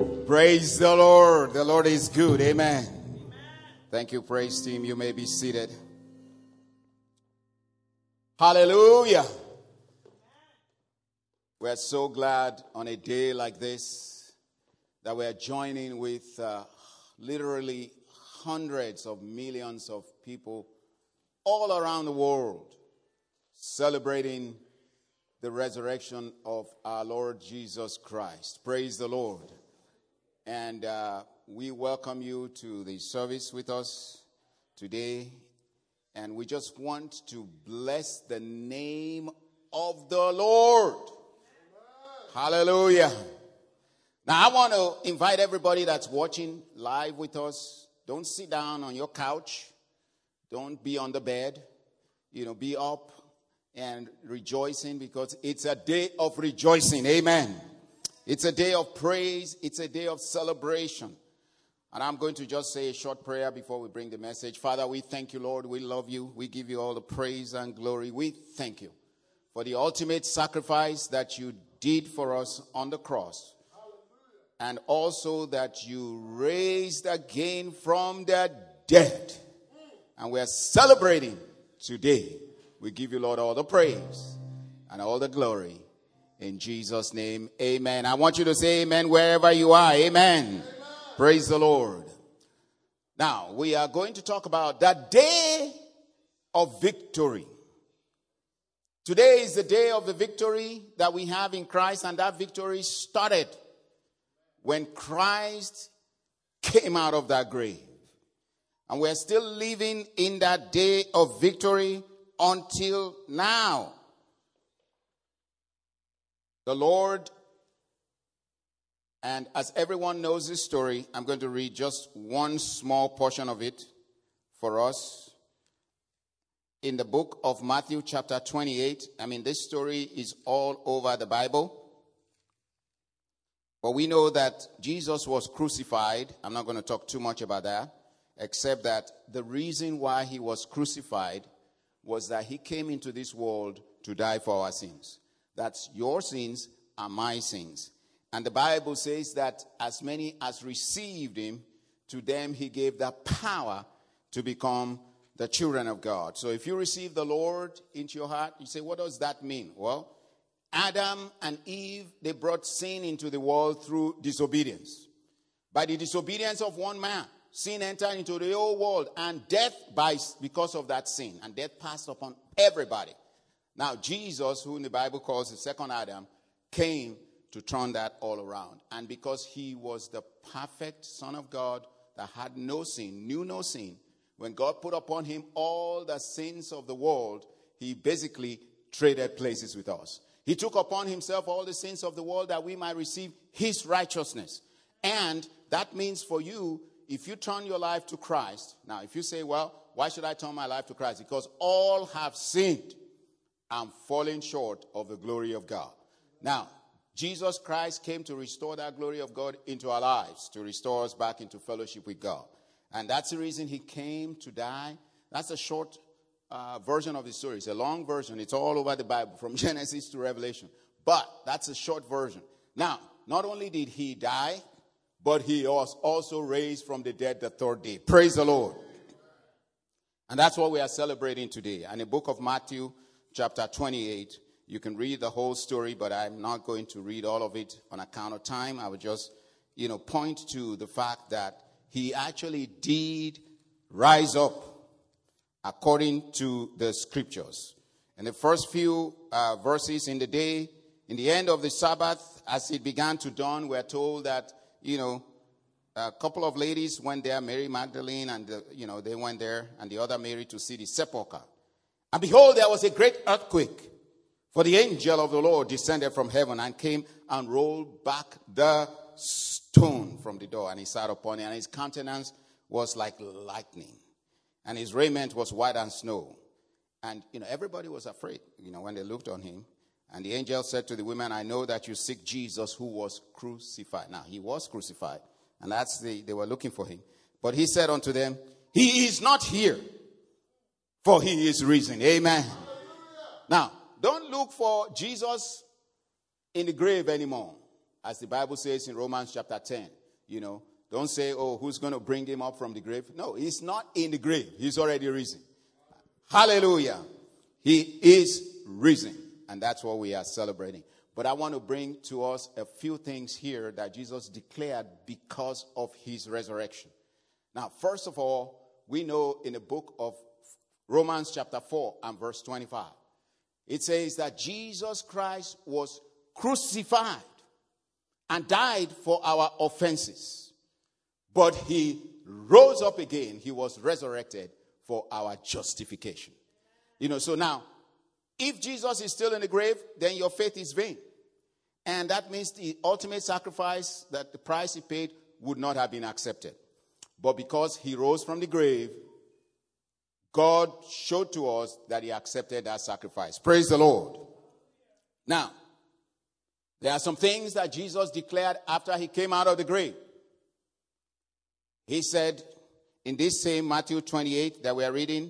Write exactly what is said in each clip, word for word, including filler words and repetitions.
Praise the Lord. The Lord is good. Amen. Amen. Thank you, praise team. You may be seated. Hallelujah. We're so glad on a day like this that we're joining with uh, literally hundreds of millions of people all around the world celebrating the resurrection of our Lord Jesus Christ. Praise the Lord. And uh, we welcome you to the service with us today. And we just want to bless the name of the Lord. Amen. Hallelujah. Now, I want to invite everybody that's watching live with us. Don't sit down on your couch. Don't be on the bed. You know, be up and rejoicing, because it's a day of rejoicing. Amen. It's a day of praise. It's a day of celebration. And I'm going to just say a short prayer before we bring the message. Father, we thank you, Lord. We love you. We give you all the praise and glory. We thank you for the ultimate sacrifice that you did for us on the cross. And also that you raised again from the dead. And we are celebrating today. We give you, Lord, all the praise and all the glory. In Jesus' name, amen. I want you to say amen wherever you are. Amen. Amen. Praise the Lord. Now, we are going to talk about the day of victory. Today is the day of the victory that we have in Christ, and that victory started when Christ came out of that grave. And we're still living in that day of victory until now. The Lord, and as everyone knows this story, I'm going to read just one small portion of it for us. In the book of Matthew chapter twenty-eight, I mean, this story is all over the Bible. But we know that Jesus was crucified. I'm not going to talk too much about that, except that the reason why he was crucified was that he came into this world to die for our sins. That's your sins and my sins. And the Bible says that as many as received him, to them he gave the power to become the children of God. So if you receive the Lord into your heart, you say, what does that mean? Well, Adam and Eve, they brought sin into the world through disobedience. By the disobedience of one man, sin entered into the whole world, and death by because of that sin. And death passed upon everybody. Now, Jesus, who in the Bible calls the second Adam, came to turn that all around. And because he was the perfect Son of God that had no sin, knew no sin, when God put upon him all the sins of the world, he basically traded places with us. He took upon himself all the sins of the world that we might receive his righteousness. And that means for you, if you turn your life to Christ, now if you say, well, why should I turn my life to Christ? Because all have sinned and falling short of the glory of God. Now, Jesus Christ came to restore that glory of God into our lives, to restore us back into fellowship with God. And that's the reason he came to die. That's a short uh, version of the story. It's a long version. It's all over the Bible, from Genesis to Revelation. But that's a short version. Now, not only did he die, but he was also raised from the dead the third day. Praise the Lord. And that's what we are celebrating today. And the book of Matthew, chapter twenty-eight, you can read the whole story, but I'm not going to read all of it on account of time. I would just, you know, point to the fact that he actually did rise up according to the scriptures. In the first few uh, verses in the day, in the end of the Sabbath, as it began to dawn, we're told that, you know, a couple of ladies went there, Mary Magdalene, and, the, you know, they went there, and the other Mary to see the sepulchre. And behold, there was a great earthquake, for the angel of the Lord descended from heaven and came and rolled back the stone from the door. And he sat upon it, and his countenance was like lightning, and his raiment was white as snow. And, you know, everybody was afraid, you know, when they looked on him. And the angel said to the women, I know that you seek Jesus who was crucified. Now, he was crucified, and that's the, they were looking for him. But he said unto them, he is not here, for he is risen. Amen. Now, don't look for Jesus in the grave anymore. as the Bible says in Romans chapter ten, you know, don't say, oh, who's going to bring him up from the grave? No, he's not in the grave. He's already risen. Hallelujah. He is risen. And that's what we are celebrating. But I want to bring to us a few things here that Jesus declared because of his resurrection. Now, first of all, we know in the book of Romans chapter four and verse twenty-five, it says that Jesus Christ was crucified and died for our offenses. But he rose up again. He was resurrected for our justification. You know, so now, if Jesus is still in the grave, then your faith is vain. And that means the ultimate sacrifice, that the price he paid, would not have been accepted. But because he rose from the grave, God showed to us that he accepted that sacrifice. Praise the Lord. Now, there are some things that Jesus declared after he came out of the grave. He said in this same Matthew twenty-eight that we are reading,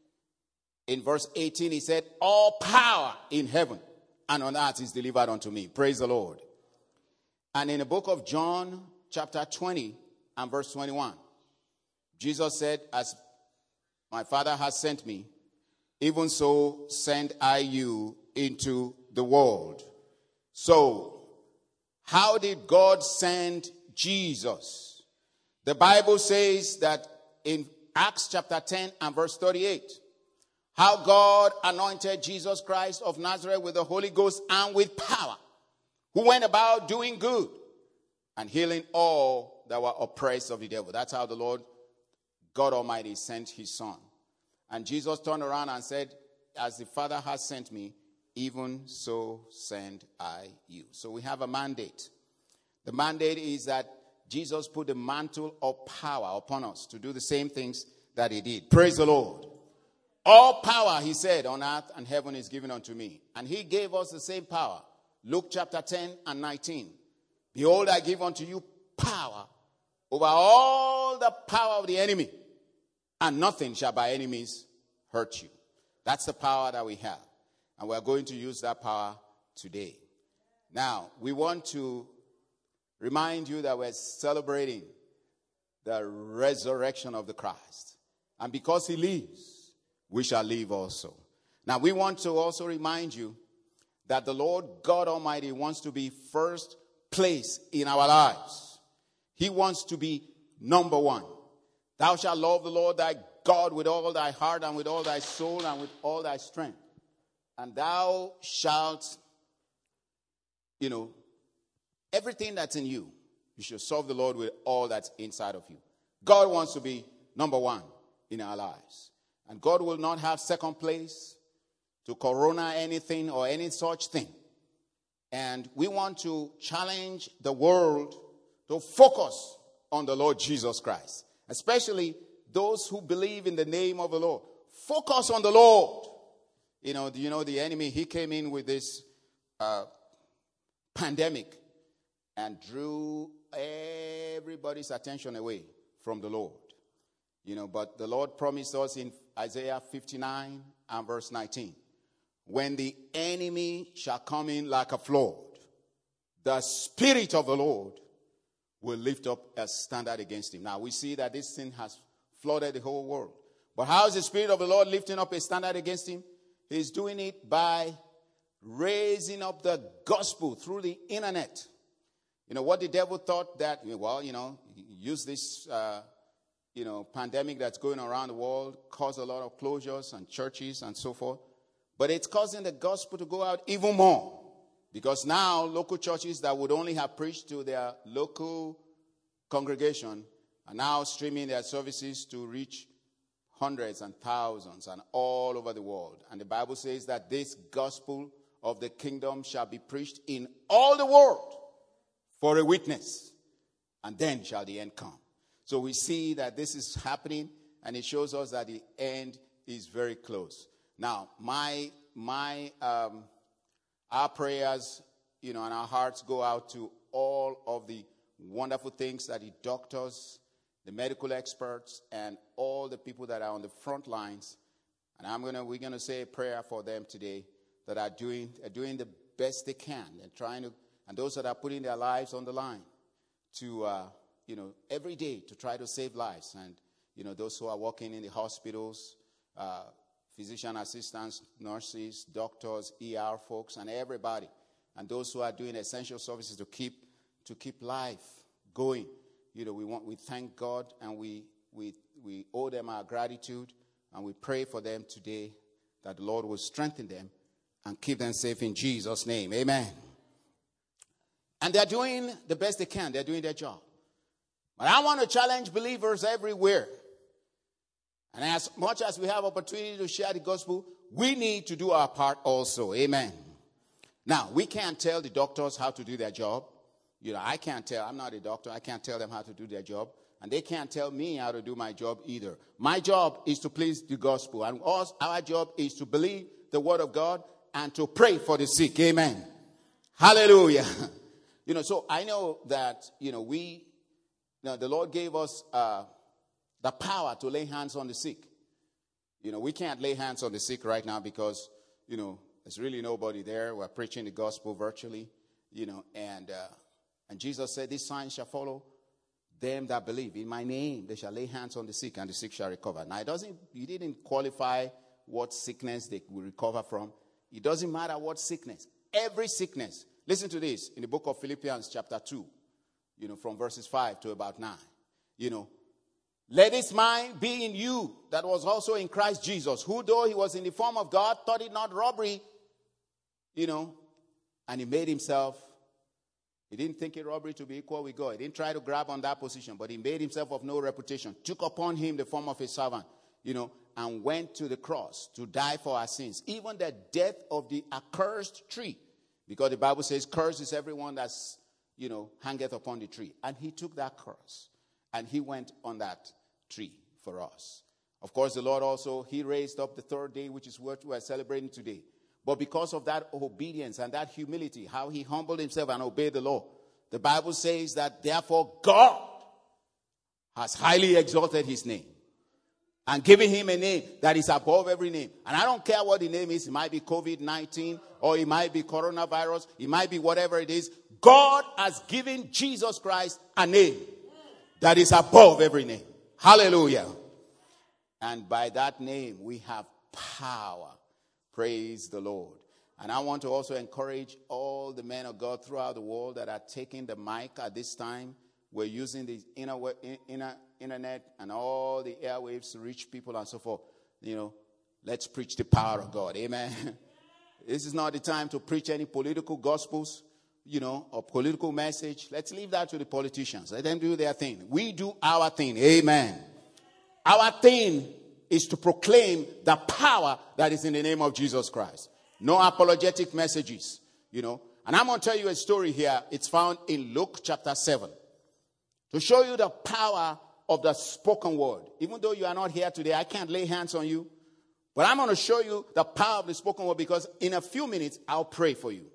in verse eighteen, he said, all power in heaven and on earth is delivered unto me. Praise the Lord. And in the book of John, chapter twenty and verse twenty-one, Jesus said, as my Father has sent me, even so send I you into the world. So, how did God send Jesus? The Bible says that in Acts chapter ten and verse thirty-eight, how God anointed Jesus Christ of Nazareth with the Holy Ghost and with power, who went about doing good and healing all that were oppressed of the devil. That's how the Lord God Almighty sent his son. And Jesus turned around and said, as the Father has sent me, even so send I you. So we have a mandate. The mandate is that Jesus put the mantle of power upon us to do the same things that he did. Praise the Lord. All power, he said, on earth and heaven is given unto me. And he gave us the same power. Luke chapter ten and nineteen. Behold, I give unto you power over all the power of the enemy, and nothing shall by any means hurt you. That's the power that we have. And we're going to use that power today. Now, we want to remind you that we're celebrating the resurrection of the Christ. And because he lives, we shall live also. Now, we want to also remind you that the Lord God Almighty wants to be first place in our lives. He wants to be number one. Thou shalt love the Lord thy God with all thy heart and with all thy soul and with all thy strength. And thou shalt, you know, everything that's in you, you should serve the Lord with all that's inside of you. God wants to be number one in our lives. And God will not have second place to corona anything or any such thing. And we want to challenge the world to focus on the Lord Jesus Christ. Especially those who believe in the name of the Lord. Focus on the Lord. You know, you know the enemy, he came in with this uh, pandemic and drew everybody's attention away from the Lord. You know, but the Lord promised us in Isaiah fifty-nine and verse nineteen, when the enemy shall come in like a flood, the Spirit of the Lord will lift up a standard against him. Now, we see that this sin has flooded the whole world. But how is the Spirit of the Lord lifting up a standard against him? He's doing it by raising up the gospel through the internet. You know, what the devil thought that, well, you know, use this, uh, you know, pandemic that's going around the world, cause a lot of closures and churches and so forth. But it's causing the gospel to go out even more. Because now local churches that would only have preached to their local congregation are now streaming their services to reach hundreds and thousands and all over the world. And the Bible says that this gospel of the kingdom shall be preached in all the world for a witness. And then shall the end come. So we see that this is happening, and it shows us that the end is very close. Now, my my um, our prayers, you know, and our hearts go out to all of the wonderful things that the doctors, the medical experts, and all the people that are on the front lines. And I'm gonna we're gonna say a prayer for them today that are doing are doing the best they can and trying to and those that are putting their lives on the line to, uh, you know, every day to try to save lives. And, you know, those who are working in the hospitals, uh, physician assistants, nurses, doctors, E R folks, and everybody. And those who are doing essential services to keep to keep life going. You know, we want we thank God, and we we we owe them our gratitude, and we pray for them today that the Lord will strengthen them and keep them safe in Jesus' name. Amen. And they're doing the best they can. They're doing their job. But I want to challenge believers everywhere. And as much as we have opportunity to share the gospel, we need to do our part also. Amen. Now, we can't tell the doctors how to do their job. You know, I can't tell. I'm not a doctor. I can't tell them how to do their job. And they can't tell me how to do my job either. My job is to please the gospel. And us, our job is to believe the word of God and to pray for the sick. Amen. Hallelujah. You know, so I know that, you know, we, you know, the Lord gave us uh, the power to lay hands on the sick. You know, we can't lay hands on the sick right now because, you know, there's really nobody there. We're preaching the gospel virtually, you know, and uh, and Jesus said, "These signs shall follow them that believe. In my name, they shall lay hands on the sick, and the sick shall recover." Now, it doesn't, he didn't qualify what sickness they will recover from. It doesn't matter what sickness. Every sickness. Listen to this in the book of Philippians chapter two, you know, from verses five to about nine. You know, let this mind be in you that was also in Christ Jesus, who though he was in the form of God, thought it not robbery, you know, and he made himself, he didn't think it robbery to be equal with God. He didn't try to grab on that position, but he made himself of no reputation, took upon him the form of a servant, you know, and went to the cross to die for our sins, even the death of the accursed tree. Because the Bible says, cursed is everyone that's, you know, hangeth upon the tree. And he took that curse, and he went on that tree for us. Of course, the Lord also, he raised up the third day, which is what we're celebrating today. But because of that obedience and that humility, how he humbled himself and obeyed the law, the Bible says that therefore God has highly exalted his name and given him a name that is above every name. And I don't care what the name is. It might be covid nineteen, or it might be coronavirus. It might be whatever it is. God has given Jesus Christ a name that is above every name. Hallelujah. And by that name, we have power. Praise the Lord. And I want to also encourage all the men of God throughout the world that are taking the mic at this time. We're using the inner, inner, internet and all the airwaves to reach people and so forth. You know, let's preach the power of God. Amen. This is not the time to preach any political gospels, you know, or political message. Let's leave that to the politicians. Let them do their thing. We do our thing. Amen. Our thing is to proclaim the power that is in the name of Jesus Christ. No apologetic messages, you know. And I'm going to tell you a story here. It's found in Luke chapter seven. To show you the power of the spoken word. Even though you are not here today, I can't lay hands on you. But I'm going to show you the power of the spoken word, because in a few minutes, I'll pray for you.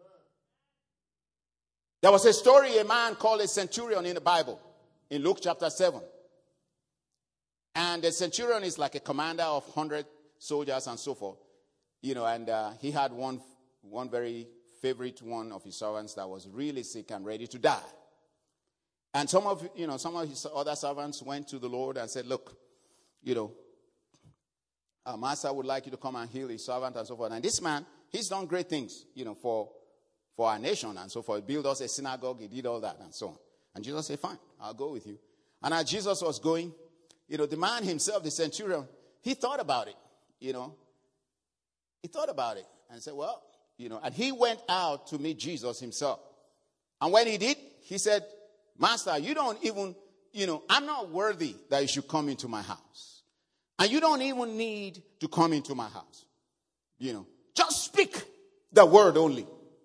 There was a story, a man called a centurion in the Bible, in Luke chapter seven. And the centurion is like a commander of one hundred soldiers and so forth. You know, and uh, he had one, one very favorite one of his servants that was really sick and ready to die. And some of, you know, some of his other servants went to the Lord and said, look, you know, our master would like you to come and heal his servant and so forth. And this man, he's done great things, you know, for, for our nation and so forth. He built us a synagogue, he did all that and so on. And Jesus said, fine, I'll go with you. And as Jesus was going, you know, the man himself, the centurion, he thought about it, you know. He thought about it and said, well, you know, and he went out to meet Jesus himself. And when he did, he said, Master, you don't even, you know, I'm not worthy that you should come into my house. And you don't even need to come into my house. You know, just speak the word only.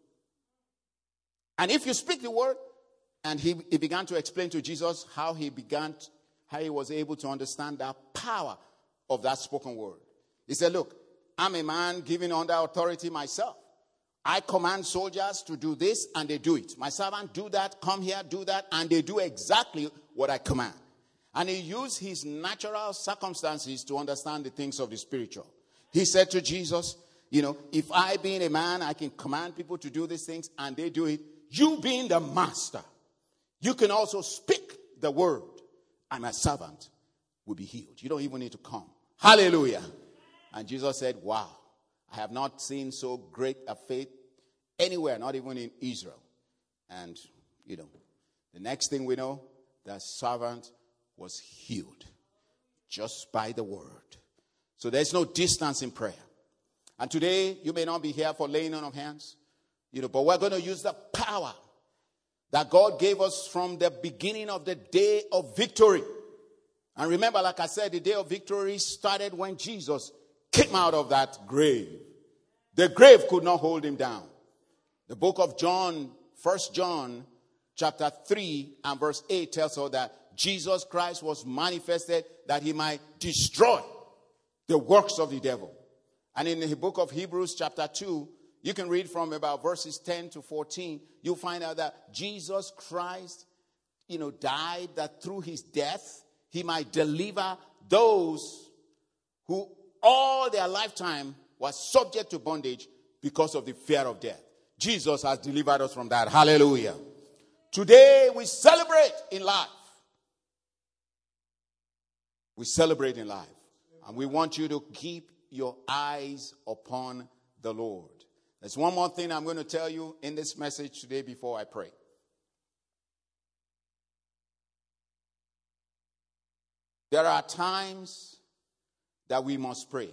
And if you speak the word, and he, he began to explain to Jesus how he began, to, how he was able to understand the power of that spoken word. He said, look, I'm a man given under authority myself. I command soldiers to do this, and they do it. My servant do that, come here, do that, and they do exactly what I command. And he used his natural circumstances to understand the things of the spiritual. He said to Jesus, you know, if I being a man, I can command people to do these things, and they do it, you being the master, you can also speak the word, and my servant will be healed. You don't even need to come. Hallelujah. And Jesus said, wow, I have not seen so great a faith anywhere, not even in Israel. And, you know, the next thing we know, the servant was healed just by the word. So there's no distance in prayer. And today, you may not be here for laying on of hands, you know, but we're going to use the power that God gave us from the beginning of the day of victory. And remember, like I said, the day of victory started when Jesus came out of that grave. The grave could not hold him down. The book of John, First John, chapter three and verse eight tells us that Jesus Christ was manifested that he might destroy the works of the devil. And in the book of Hebrews, chapter two, you can read from about verses ten to fourteen. You'll find out that Jesus Christ, you know, died that through his death, he might deliver those who all their lifetime was subject to bondage because of the fear of death. Jesus has delivered us from that. Hallelujah. Today we celebrate in life. We celebrate in life. And we want you to keep your eyes upon the Lord. There's one more thing I'm going to tell you in this message today before I pray. There are times that we must pray.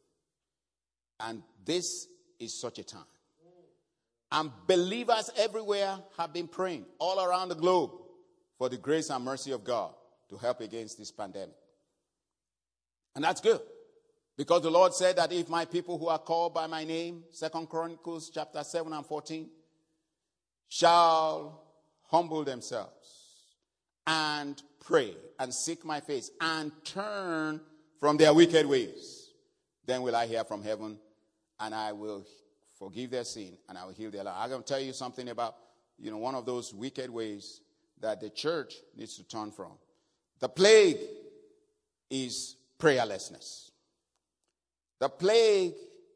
And this is such a time. And believers everywhere have been praying all around the globe for the grace and mercy of God to help against this pandemic. And that's good. Because the Lord said that if my people who are called by my name, Second Chronicles chapter seven and fourteen, shall humble themselves and pray and seek my face and turn from their wicked ways, then will I hear from heaven and I will forgive their sin and I will heal their land. I'm going to tell you something about, you know, one of those wicked ways that the church needs to turn from. The plague is prayerlessness. The plague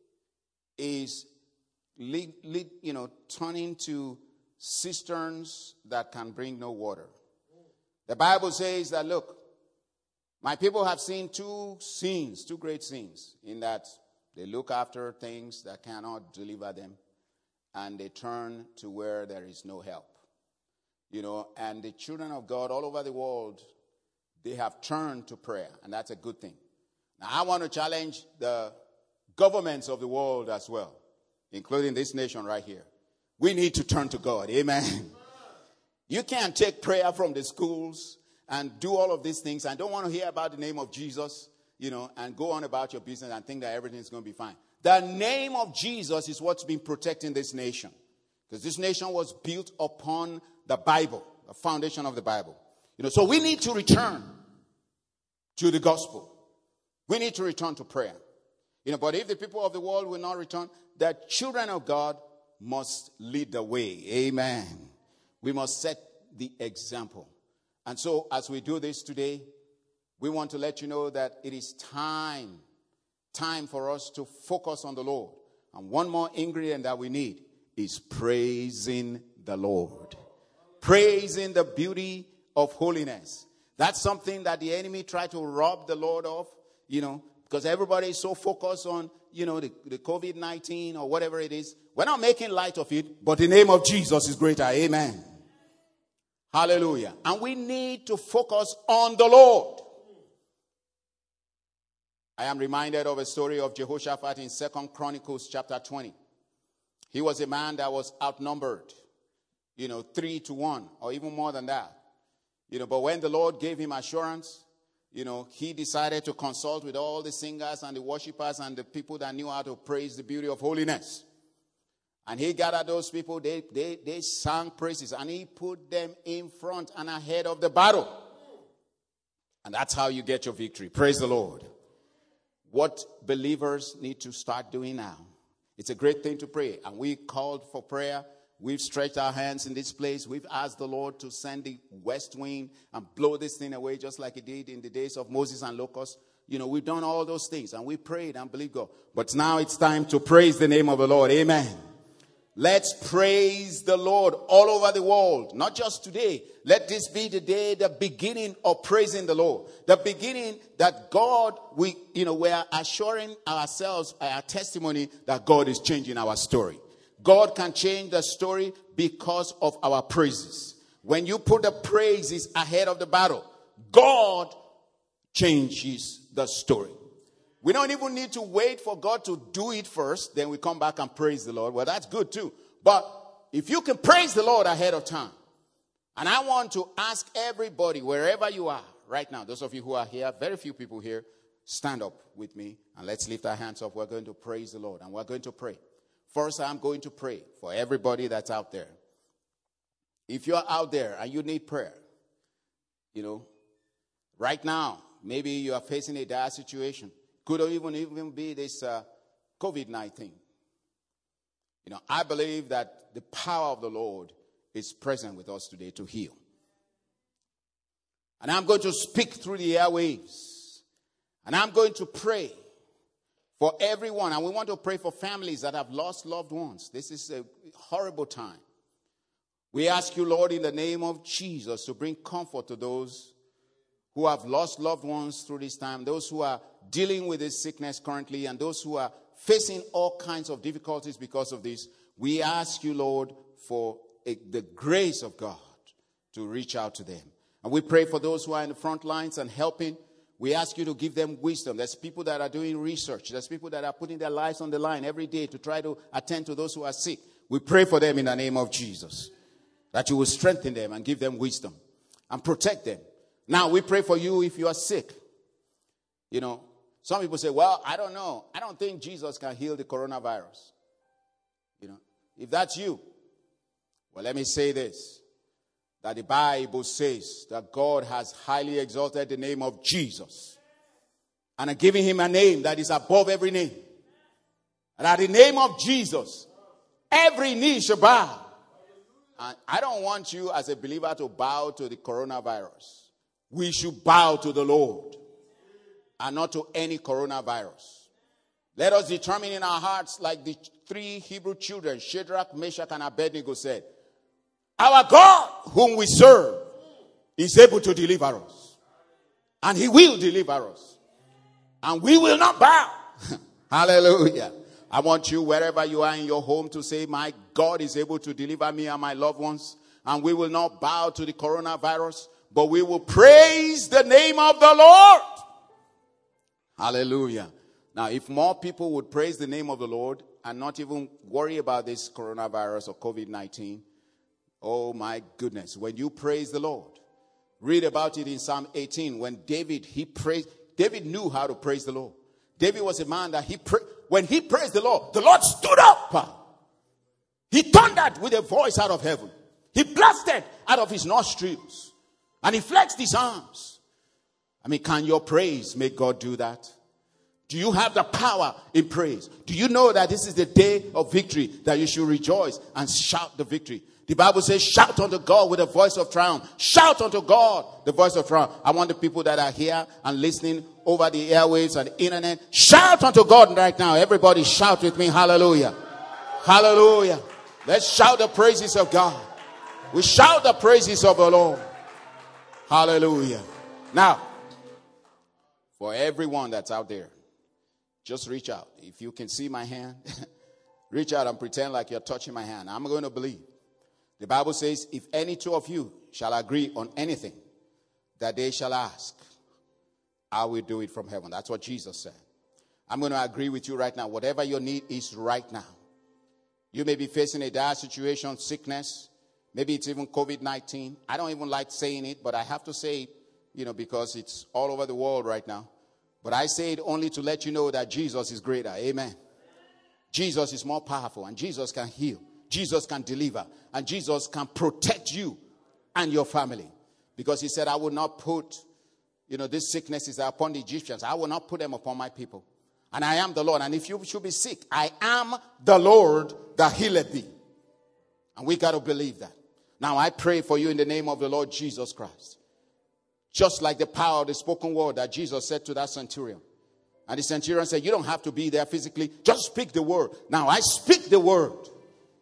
is, lead, lead, you know, turning to cisterns that can bring no water. The Bible says that, look, my people have seen two sins, two great sins, in that they look after things that cannot deliver them, and they turn to where there is no help. You know, and the children of God all over the world, they have turned to prayer, and that's a good thing. Now, I want to challenge the governments of the world as well, including this nation right here. We need to turn to God. Amen. You can't take prayer from the schools and do all of these things and don't want to hear about the name of Jesus, you know, and go on about your business and think that everything's going to be fine. The name of Jesus is what's been protecting this nation. Because this nation was built upon the Bible, the foundation of the Bible. You know, so we need to return to the gospel. We need to return to prayer. You know, but if the people of the world will not return, the children of God must lead the way. Amen. We must set the example. And so as we do this today, we want to let you know that it is time, time for us to focus on the Lord. And one more ingredient that we need is praising the Lord. Praising the beauty of holiness. That's something that the enemy tried to rob the Lord of. You know, because everybody is so focused on, you know, the, the covid nineteen or whatever it is. We're not making light of it, but the name of Jesus is greater. Amen. Hallelujah. And we need to focus on the Lord. I am reminded of a story of Jehoshaphat in Second Chronicles chapter twenty. He was a man that was outnumbered, you know, three to one or even more than that. You know, but when the Lord gave him assurance, you know, he decided to consult with all the singers and the worshipers and the people that knew how to praise the beauty of holiness. And he gathered those people, they, they, they sang praises, and he put them in front and ahead of the battle. And that's how you get your victory. Praise the Lord. What believers need to start doing now. It's a great thing to pray. And we called for prayer. We've stretched our hands in this place. We've asked the Lord to send the west wind and blow this thing away just like he did in the days of Moses and locusts. You know, we've done all those things and we prayed and believed God. But now it's time to praise the name of the Lord. Amen. Let's praise the Lord all over the world, not just today. Let this be the day, the beginning of praising the Lord. The beginning that God, we, you know, we are assuring ourselves, our testimony that God is changing our story. God can change the story because of our praises. When you put the praises ahead of the battle, God changes the story. We don't even need to wait for God to do it first. Then we come back and praise the Lord. Well, that's good too. But if you can praise the Lord ahead of time. And I want to ask everybody, wherever you are right now, those of you who are here, very few people here, stand up with me and let's lift our hands up. We're going to praise the Lord and we're going to pray. First, I'm going to pray for everybody that's out there. If you're out there and you need prayer, you know, right now, maybe you are facing a dire situation. Could even, even be this uh, covid nineteen. You know, I believe that the power of the Lord is present with us today to heal. And I'm going to speak through the airwaves. And I'm going to pray for everyone. And we want to pray for families that have lost loved ones. This is a horrible time. We ask you, Lord, in the name of Jesus, to bring comfort to those who have lost loved ones through this time, those who are dealing with this sickness currently, and those who are facing all kinds of difficulties because of this. We ask you, Lord, for a, the grace of God to reach out to them. And we pray for those who are in the front lines and helping. We ask you to give them wisdom. There's people that are doing research. There's people that are putting their lives on the line every day to try to attend to those who are sick. We pray for them in the name of Jesus, that you will strengthen them and give them wisdom and protect them. Now, we pray for you if you are sick. You know, some people say, well, I don't know. I don't think Jesus can heal the coronavirus. You know, if that's you, well, let me say this, that the Bible says that God has highly exalted the name of Jesus and given him a name that is above every name. And at the name of Jesus, every knee shall bow. And I don't want you as a believer to bow to the coronavirus. We should bow to the Lord and not to any coronavirus. Let us determine in our hearts, like the three Hebrew children, Shadrach, Meshach, and Abednego said, our God whom we serve is able to deliver us. And he will deliver us. And we will not bow. Hallelujah. I want you, wherever you are in your home, to say, my God is able to deliver me and my loved ones. And we will not bow to the coronavirus, but we will praise the name of the Lord. Hallelujah. Now, if more people would praise the name of the Lord and not even worry about this coronavirus or covid nineteen, oh my goodness, when you praise the Lord, read about it in Psalm eighteen, when David, he praised, David knew how to praise the Lord. David was a man that he prayed. When he praised the Lord, the Lord stood up. He thundered with a voice out of heaven. He blasted out of his nostrils. And he flexed his arms. I mean, can your praise make God do that? Do you have the power in praise? Do you know that this is the day of victory, that you should rejoice and shout the victory? The Bible says, shout unto God with a voice of triumph. Shout unto God, the voice of triumph. I want the people that are here and listening over the airwaves and the internet, shout unto God right now. Everybody shout with me. Hallelujah. Hallelujah. Let's shout the praises of God. We shout the praises of the Lord. Hallelujah. Now, for everyone that's out there, just reach out. If you can see my hand, reach out and pretend like you're touching my hand. I'm going to believe. The Bible says, if any two of you shall agree on anything that they shall ask, I will do it from heaven. That's what Jesus said. I'm going to agree with you right now. Whatever your need is right now. You may be facing a dire situation, sickness. Maybe it's even covid nineteen. I don't even like saying it, but I have to say it, you know, because it's all over the world right now. But I say it only to let you know that Jesus is greater. Amen. Jesus is more powerful, and Jesus can heal. Jesus can deliver, and Jesus can protect you and your family. Because he said, I will not put, you know, these sicknesses are upon the Egyptians. I will not put them upon my people. And I am the Lord. And if you should be sick, I am the Lord that healeth thee. And we got to believe that. Now I pray for you in the name of the Lord Jesus Christ. Just like the power of the spoken word that Jesus said to that centurion. And the centurion said, you don't have to be there physically. Just speak the word. Now I speak the word.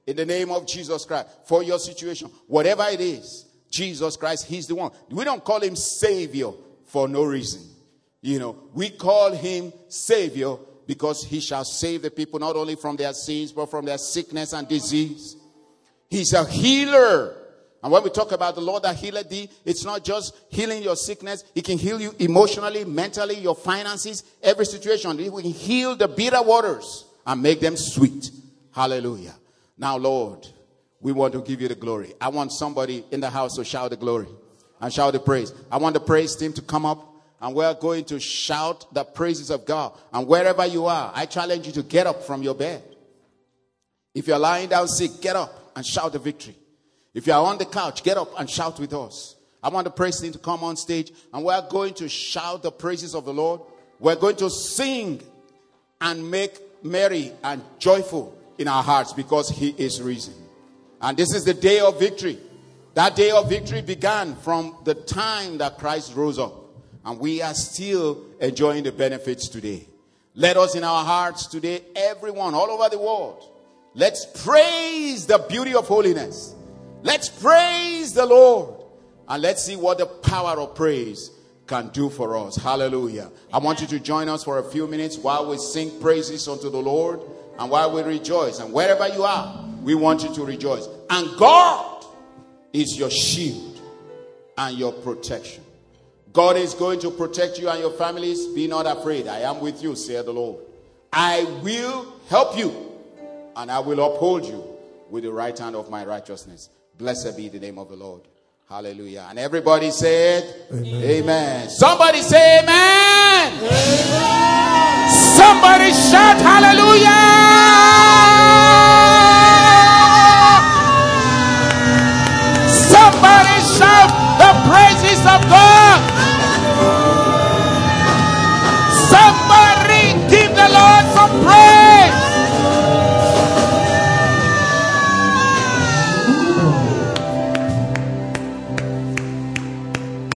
in the name of Jesus Christ for your situation. Whatever it is, Jesus Christ, he's the one. We don't call him Savior for no reason. You know, we call him Savior because he shall save the people not only from their sins, but from their sickness and disease. He's a healer. And when we talk about the Lord that healeth thee, it's not just healing your sickness. He can heal you emotionally, mentally, your finances, every situation. He can heal the bitter waters and make them sweet. Hallelujah. Now, Lord, we want to give you the glory. I want somebody in the house to shout the glory and shout the praise. I want the praise team to come up, and we're going to shout the praises of God. And wherever you are, I challenge you to get up from your bed. If you're lying down sick, get up and shout the victory. If you are on the couch, get up and shout with us. I want the praise team to come on stage, and we're going to shout the praises of the Lord. We're going to sing and make merry and joyful in our hearts because he is risen. And this is the day of victory. That day of victory began from the time that Christ rose up. And we are still enjoying the benefits today. Let us in our hearts today, everyone all over the world, let's praise the beauty of holiness. Let's praise the Lord. And let's see what the power of praise can do for us. Hallelujah. I want you to join us for a few minutes while we sing praises unto the Lord and while we rejoice. And wherever you are, we want you to rejoice. And God is your shield and your protection. God is going to protect you and your families. Be not afraid. I am with you, saith the Lord. I will help you and I will uphold you with the right hand of my righteousness. Blessed be the name of the Lord. Hallelujah. And everybody said, Amen. Amen. Somebody say amen. Amen. Somebody shout hallelujah.